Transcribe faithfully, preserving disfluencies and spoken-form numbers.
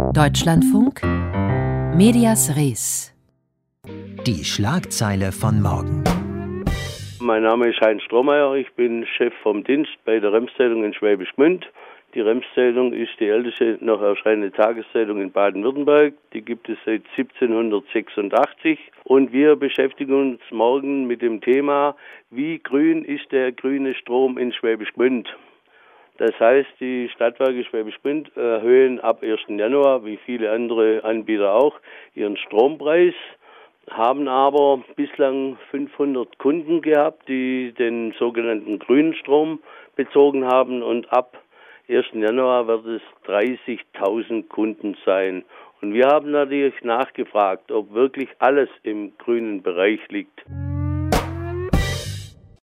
Deutschlandfunk Medias Res. Die Schlagzeile von morgen. Mein Name ist Heinz Strohmeier, ich bin Chef vom Dienst bei der Rems-Zeitung in Schwäbisch Gmünd. Die Rems-Zeitung ist die älteste noch erscheinende Tageszeitung in Baden-Württemberg. Die gibt es seit siebzehnhundertsechsundachtzig. Und wir beschäftigen uns morgen mit dem Thema, wie grün ist der grüne Strom in Schwäbisch Gmünd? Das heißt, die Stadtwerke Schwäbisch Gmünd erhöhen ab ersten Januar, wie viele andere Anbieter auch, ihren Strompreis, haben aber bislang fünfhundert Kunden gehabt, die den sogenannten grünen Strom bezogen haben, und ab ersten Januar wird es dreißigtausend Kunden sein. Und wir haben natürlich nachgefragt, ob wirklich alles im grünen Bereich liegt.